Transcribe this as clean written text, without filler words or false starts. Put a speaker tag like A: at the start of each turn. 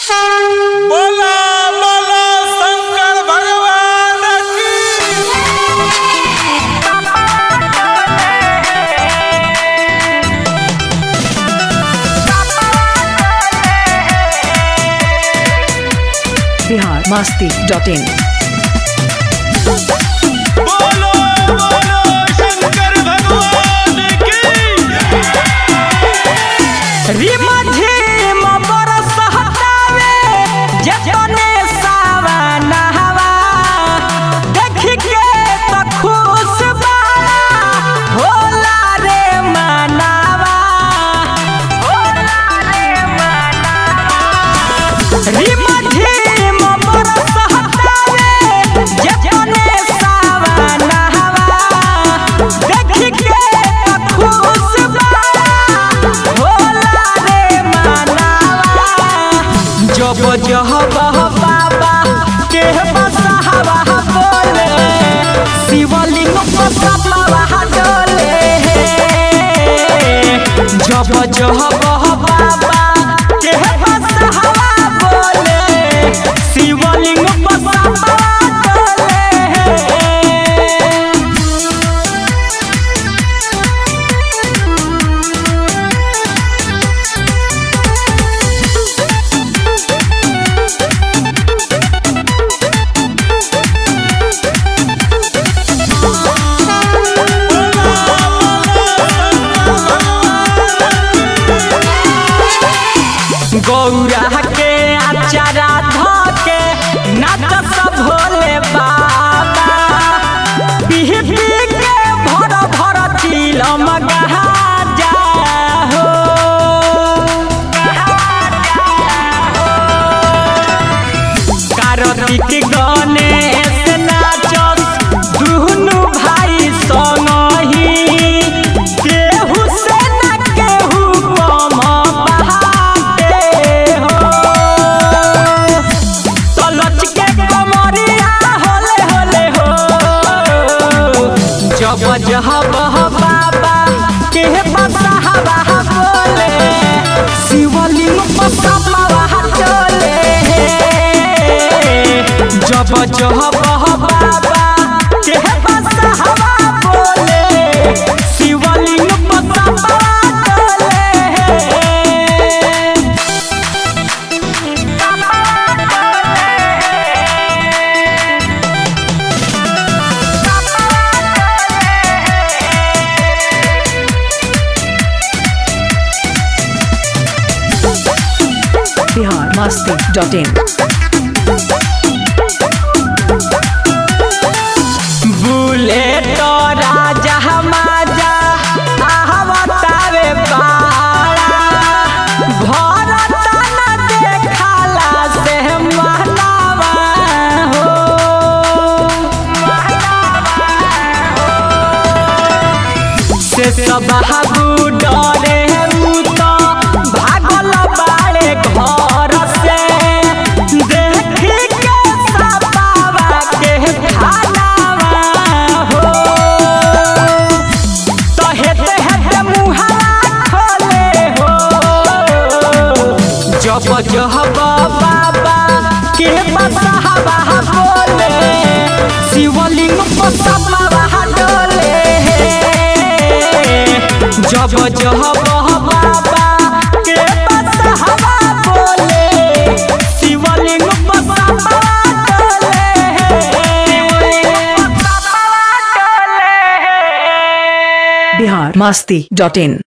A: बोला बोला शंकर भगवान की।
B: biharmasti.in
A: बोलो बोलो शंकर भगवान की।
C: रिमा झिमा बरस हटावे जतने सावन हवा देख के तो खुश बाला होला रे मनावा होला रे मनावा। रिमा झिमा बरस हटावे जतने सावन हवा देख के तो खुश बाला होला रे मनावा। जब जहब बाबा के बसहवा बोले शिवलिंग बसहवा डोले। जब जहब बाबा के बसहवा बोले शिवलिंग बसहवा डोले। गौरा के अचारा धके नाच सब भोले बाबा पीह पी के भर भर चिलम गहा जा हो। कार्तिक गणेश नाचस दुनु भाई संगही केहू से न केहू कम बहाते हो। तलच के कमरिया होले होले हो। जब जहब बाबा के बसहवा बोले शिवलिंग बसहवा डोले। जब जहब बाबा के बसहवा बोले शिवलिंग बसहवा डोले।
B: biharmasti.in
C: बुलेट राजा माजा आहवतावे बाड़ा भरत न देखला से महलावा हो। से सब हाबू डरे उ तो भागल बाड़े घर से देखी के सपावा के खानावा हो। तो हेते हेते मुहावा खोले हो। जब जहब बाबा के बसहवा बोले शिवलिंग बसहवा डोले। जब जहब बाबा के बसहवा बोले शिवलिंग बसहवा डोले।
B: biharmasti.in